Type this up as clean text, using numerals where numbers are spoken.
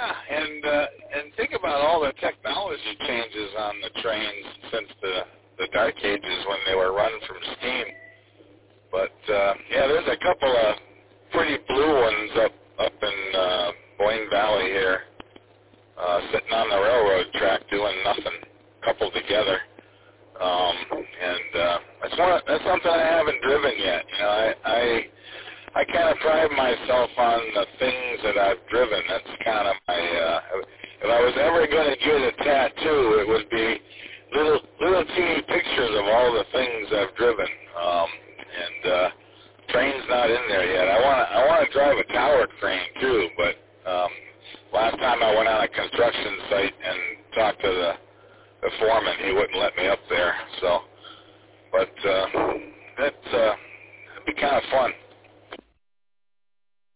and think about all the technology changes on the trains since the dark ages when they were run from steam. But yeah, there's a couple of pretty blue ones up in Boyne Valley here, sitting on the railroad track doing nothing, coupled together. That's something I haven't driven yet. You know, I kind of pride myself on the things that I've driven. That's kind of my, if I was ever going to get a tattoo, it would be little teeny pictures of all the things I've driven. Train's not in there yet. I want to drive a tower crane too, but last time I went on a construction site and talked to the foreman, he wouldn't let me up there. So, but it'd be kind of fun.